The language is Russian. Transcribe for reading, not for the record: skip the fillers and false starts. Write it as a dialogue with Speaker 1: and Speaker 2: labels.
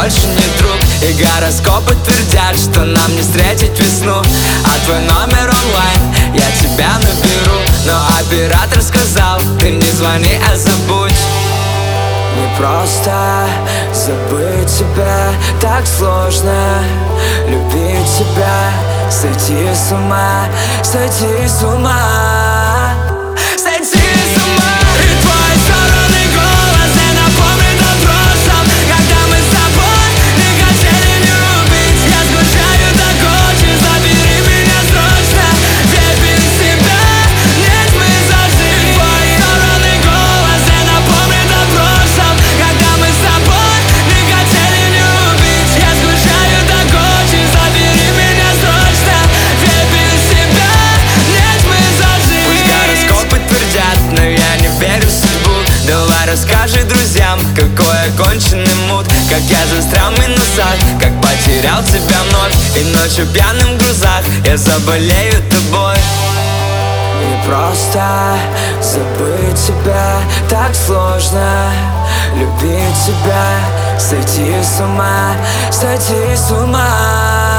Speaker 1: больше не друг. И гороскопы твердят, что нам не встретить весну. А твой номер онлайн я тебя наберу, но оператор сказал: ты не звони, а забудь. Не просто забыть тебя, так сложно любить тебя, сойти с ума, сойти с ума, сойти с ума. И твой собранный голос не напомнит о прошлом, когда мы с тобой не хотели не любить. Я скучаю так очень, забери меня срочно, ведь без тебя нет смысла жить. Твой собранный голос не напомнит о прошлом, когда мы с тобой не хотели не любить. Я скучаю так очень, забери меня срочно, ведь без тебя нет смысла жить. Пусть гороскопы твердят, но я не верю в судьбу. Давай расскажи друзьям, какой оконченный мут, как я застрял в минусах, как потерял тебя вновь. И ночью пьяным в грузах я заболею тобой. Не просто забыть тебя, так сложно любить тебя, сойти с ума, сойти с ума.